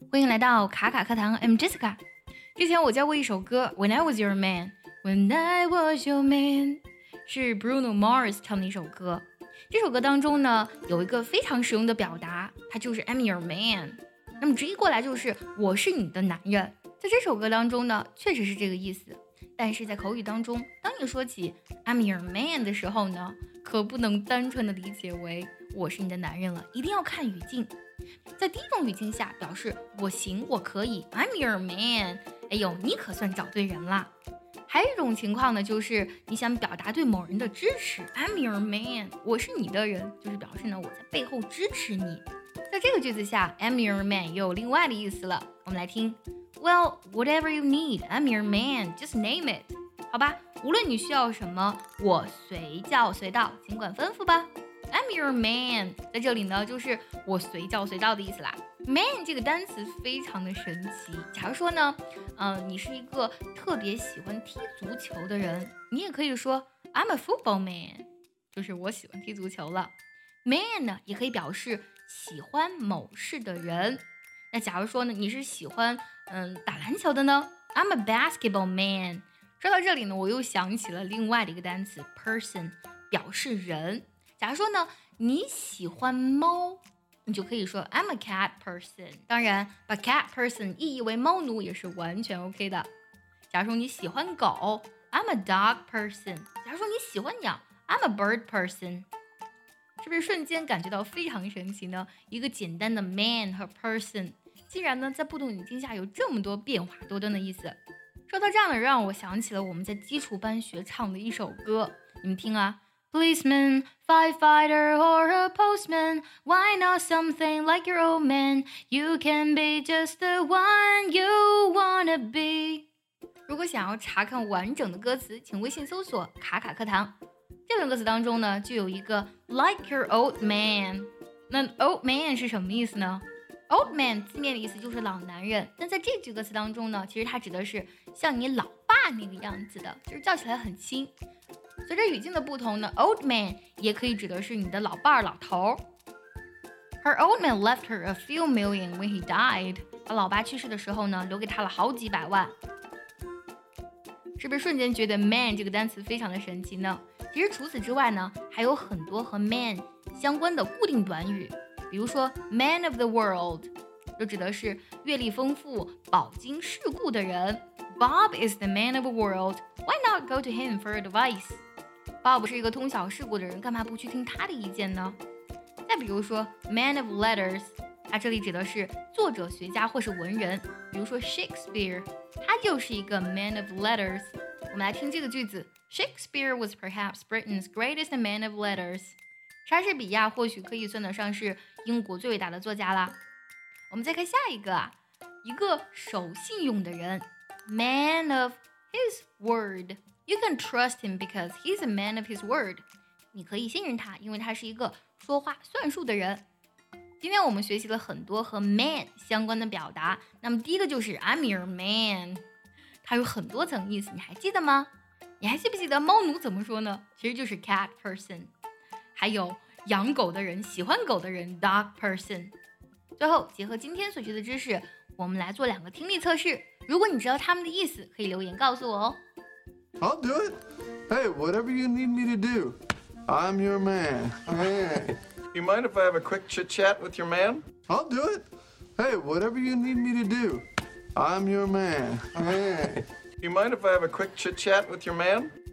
欢迎来到卡卡课堂 ，I'm Jessica。之前我教过一首歌 When I Was Your Man，When I Was Your Man 是 Bruno Mars 唱的一首歌。这首歌当中呢，有一个非常实用的表达，它就是 I'm your man。那么直译过来就是我是你的男人。在这首歌当中呢，确实是这个意思。但是在口语当中，当你说起 I'm your man 的时候呢，可不能单纯的理解为我是你的男人了，一定要看语境。在第一种语境下，表示我行，我可以 I'm your man， 哎呦，你可算找对人啦。还有一种情况呢，就是你想表达对某人的支持 I'm your man， 我是你的人，就是表示呢我在背后支持你。在这个句子下 I'm your man 也有另外的意思了，我们来听 Well, whatever you need, I'm your man, just name it。 好吧，无论你需要什么，我随叫随到，尽管吩咐吧。I'm your man 在这里呢，就是我随叫随到的意思啦。Man 这个单词非常的神奇。假如说呢，你是一个特别喜欢踢足球的人，你也可以说 I'm a football man， 就是我喜欢踢足球了。Man 呢，也可以表示喜欢某事的人。那假如说呢，你是喜欢打篮球的呢 ，I'm a basketball man。说到这里呢，我又想起了另外的一个单词 person， 表示人。假如说呢，你喜欢猫，你就可以说 I'm a cat person。 当然，把 cat person 意译为猫奴也是完全 OK 的。假如说你喜欢狗 I'm a dog person。 假如说你喜欢鸟 I'm a bird person。 是不是瞬间感觉到非常神奇呢？一个简单的 man 和 person 竟然呢在不同语境下有这么多变化多端的意思。说到这样呢，让我想起了我们在基础班学唱的一首歌，你们听啊， Policeman, firefighter or a postman, why not something like your old man? You can be just the one you wanna be。 如果想要查看完整的歌词，请微信搜索卡卡课堂。这段歌词当中呢，就有一个 like your old man。 那 old man 是什么意思呢？ old man 字面的意思就是老男人，但在这句歌词当中呢，其实它指的是像你老爸那个样子的，就是叫起来很轻。随着语境的不同呢， old man 也可以指的是你的老伴儿、老头。 Her old man left her a few million when he died。 她老爸去世的时候呢，留给她了好几百万。是不是瞬间觉得 man 这个单词非常的神奇呢？其实除此之外呢，还有很多和 man 相关的固定短语，比如说 man of the world 就指的是阅历丰富、饱经世故的人。 Bob is the man of the world, why not go to him for advice？ Bob 是一个通晓世故的人，干嘛不去听他的意见呢？再比如说 man of letters， 它这里指的是作者、学家或是文人，比如说 Shakespeare， 他就是一个 man of letters。 我们来听这个句子， Shakespeare was perhaps Britain's greatest man of letters。 莎士比亚或许可以算得上是英国最伟大的作家啦。我们再看下一个啊，一个守信用的人， man of his word。 You can trust him because he's a man of his word。 你可以信任他，因为他是一个说话算数的人。今天我们学习了很多和 man 相关的表达，那么第一个就是 I'm your man， 它有很多层意思，你还记得吗？你还记不记得猫奴怎么说呢？其实就是 cat person。 还有养狗的人、喜欢狗的人 dog person。 最后结合今天所学的知识，我们来做2个听力测试，如果你知道他们的意思，可以留言告诉我哦。 I'll do it. Hey, whatever you need me to do, I'm your man. Hey. You mind if I have a quick chit-chat with your man? I'll do it. Hey, whatever you need me to do, I'm your man. Hey. You mind if I have a quick chit-chat with your man?